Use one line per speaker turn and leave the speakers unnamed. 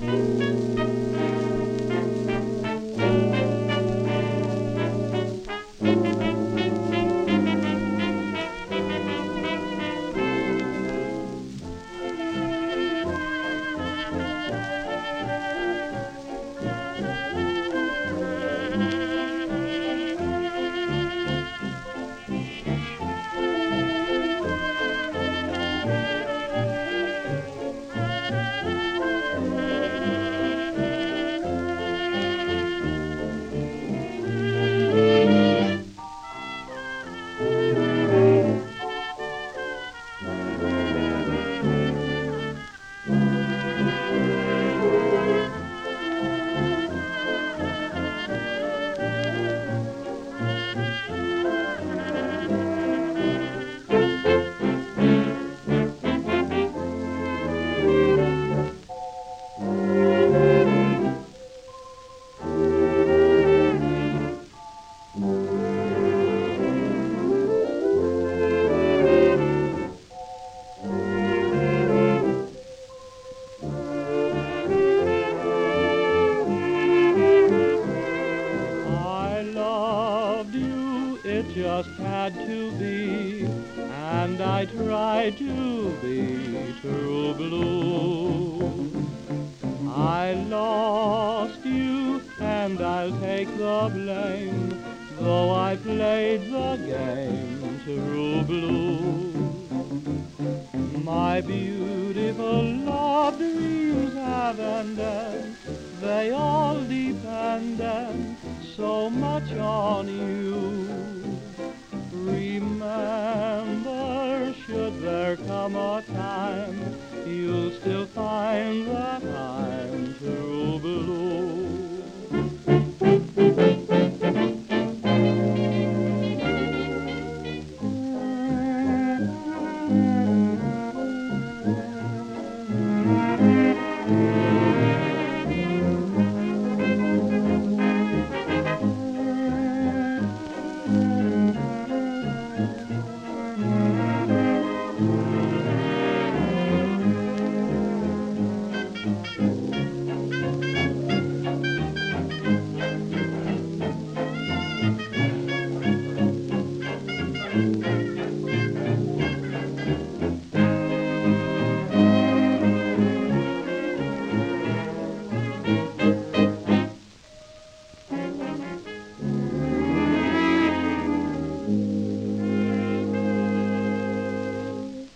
It just had to be, and I tried to be true blue. I lost you, and I'll take the blame, though I played the game true blue. My beautiful love dreams have ended, they all depended so much on you. Remember, should there come a time